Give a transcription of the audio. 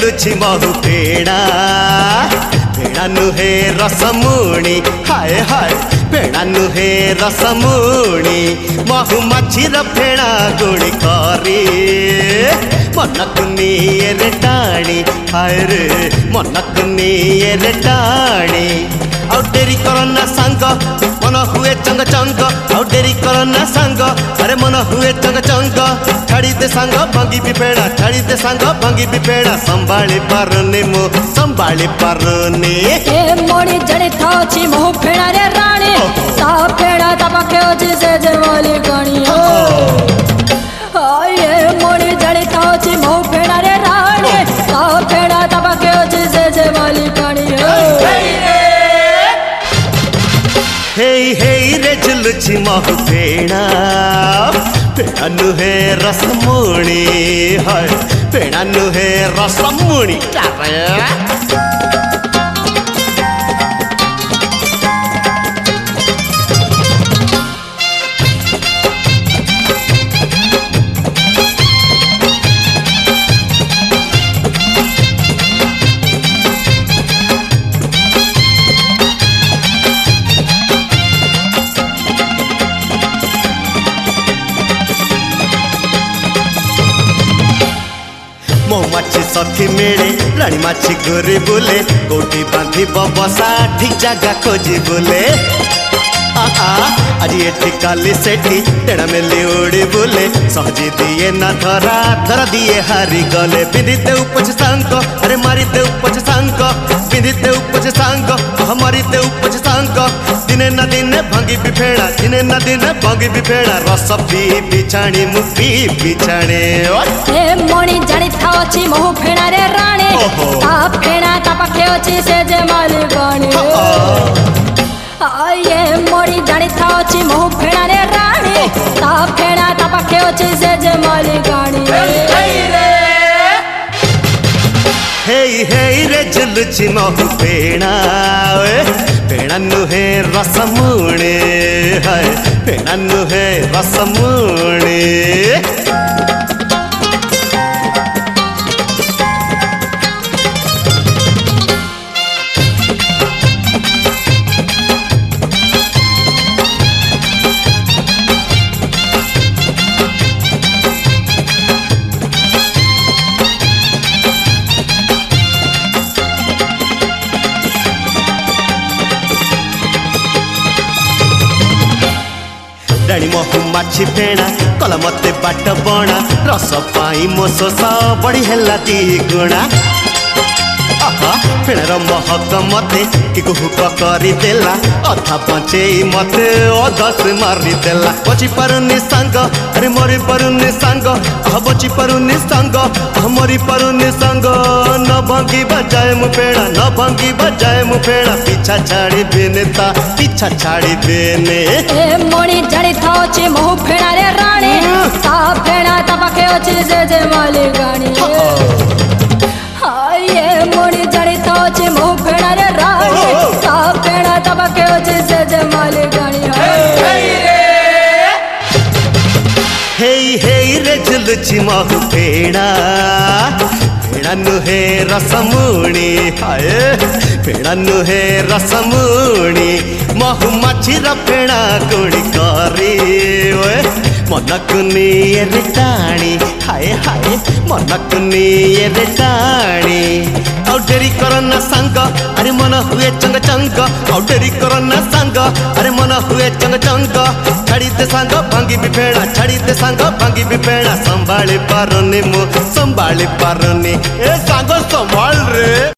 झुलुछि महु फेणा फेणा नुहे रसमुणी हाय हाय फेणा नुहे रसमुणी महु माछीर फेणा गुणी करी मनकु निये टाणी हाय रे मनकु निये टाणी आउ डेरी करना सांग मन हुए चंग चंग आउ डेरी करना सांग अरे मन हुए चंग चंग छाड़ी दे सांग भांगी भी फेणा छाड़ी दे सांग भांगी भी फेणा संभाली पारने मो संभाली पारने ए मोड़ी जड़ी थाची मोह फेणा रे रानी ता फेणा तब के ओजी से जवाली गानी हाय ए मोड़ी जड़ी थाची मोह फेणा रे रानी ता फेणा तब के ओजी से जवाली गानी हेई हेई रे झुलुछि महु फेणा फेणा नुहे रसमुणी हाय फेणा नुहे रसमुणी मौमाछी सखी मेले रानी माछी घूरी बुले कोटी बांधी बसा ठीक जगह खोजी बुले आज एठी काली सेठी टेढ़ा मेली उड़ी बुले सहजी दिए ना धरा धरा दिए हारी गले बिंदीते उपज सांग अरे मारीते उपज सांग बिंदीते उपज सांग मारीते उपज सांग दिने ना दिने भांगी भी फेणा दिने ना दिने भांगी भी फेणा रस पी बिछाणी मुपी बिछाणे ए मोणी जड़ी थाची मोह फेणा रे रानी ता फेणा ता पखे ओची से जे माली गानी आये मोड़ी जड़ी थाची मोह फेणा रे रानी ता फेणा ता पखे ओची से जे माली गानी हेई हेई रे झुलुछि महु फेणा फेणा नुहे रसमुणी हाय फेणा नुहे रसमुणी रानी महु माछी फेणा कला मते बाट बणा रस पाई मो शोषा बड़ी हेला दी गुणा फेणार महक मते कि हुक करदेला अधा बचेई मते अधस मारिदेला बची पारुनी सांग अरे मरी पारुनी सांग बची पारुनी सांग मरी पारुनी सांग न भांगी बजाए मु फेणा न भांगी बजाए मु फेणा पीछा छाड़ी बेनेता पीछा छाड़ी बेने ए मोणी जड़ी थाची मोह फेणा रे रानी ता फेणा तब के ओची से जे माली गानी हाय ए मोणी जड़ी थाची मोह फेणा रे रानी ता फेणा तब के ओची से जे माली गानी हेई हेई रे झुलुछि महु फेणा फेणा नुहे रसमुणी हाय फेणा नुहे रसमुणी महु माछीर फेणा गुणी करी मनकु निये टाणी हाय हाय मनकु निये टाणी आउ डेरी करना सांग अरे मन हुए चंग चंग आउ डेरी करना सांग अरे मन हुए चंग चंग छाड़ी दे सांग भांगी भी फेणा छाड़ी दे सांग भांगी भी फेणा संभाली पारने मो संभाली पारने ए सांग संभाल रे।